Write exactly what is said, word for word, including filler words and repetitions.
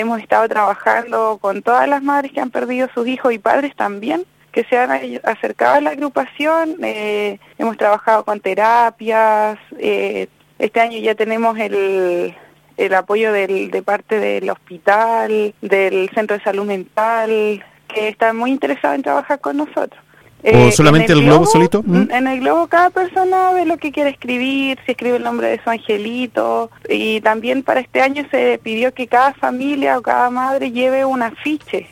Hemos estado trabajando con todas las madres que han perdido sus hijos y padres también, que se han acercado a la agrupación. Eh, hemos trabajado con terapias. Eh, este año ya tenemos el, el apoyo del, de parte del hospital, del Centro de Salud Mental, que están muy interesados en trabajar con nosotros. ¿O Eh, solamente el, el globo, globo solito? ¿Mm? En el globo cada persona ve lo que quiere escribir, si escribe el nombre de su angelito, y también para este año se pidió que cada familia o cada madre lleve un afiche